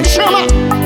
chama!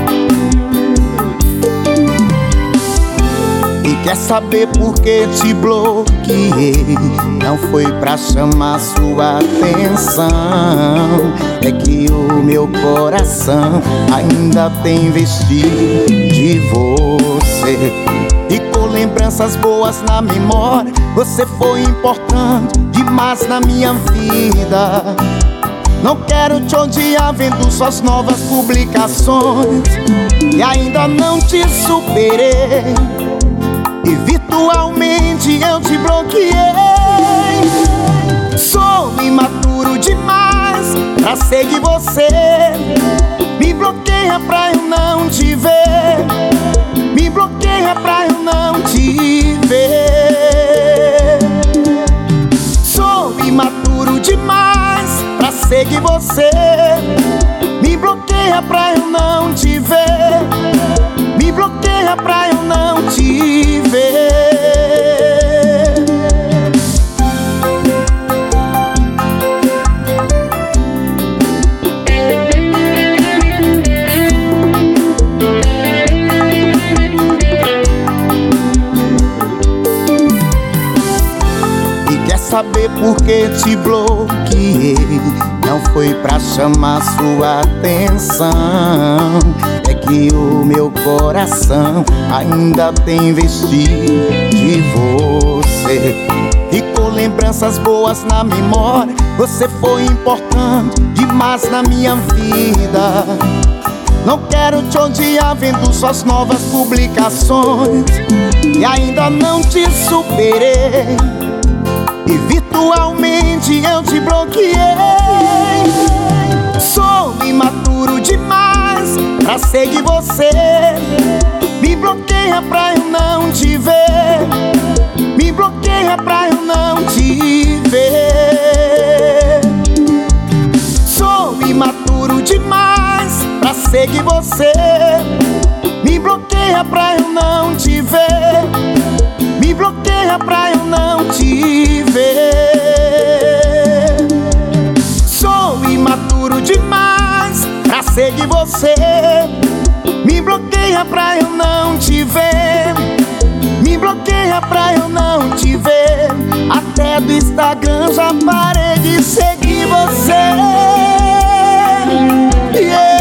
E quer saber por que te bloqueei? Não foi pra chamar sua atenção, é que o meu coração ainda tem vestígio de você. E com lembranças boas na memória, você foi importante demais na minha vida. Não quero te odiar vendo suas novas publicações, e ainda não te superei, e virtualmente eu te bloqueei. Sou imaturo demais pra seguir você. Me bloqueia pra eu não te ver. Me bloqueia pra eu não te ver. Sou imaturo demais pra seguir você. Me bloqueia pra eu não te ver. Me bloqueia pra eu não te ver. Saber por que te bloqueei? Não foi pra chamar sua atenção, é que o meu coração ainda tem vestígio de você. E com lembranças boas na memória, você foi importante demais na minha vida. Não quero te odiar vendo suas novas publicações, e ainda não te superei, e virtualmente eu te bloqueei. Sou imaturo demais pra seguir você. Me bloqueia pra eu não te ver. Me bloqueia pra eu não te ver. Sou imaturo demais pra seguir você. Me bloqueia pra eu não te ver. Me bloqueia pra eu não te ver. Sou imaturo demais pra seguir você. Me bloqueia pra eu não te ver. Me bloqueia pra eu não te ver. Até do Instagram já parei de seguir você. Yeah.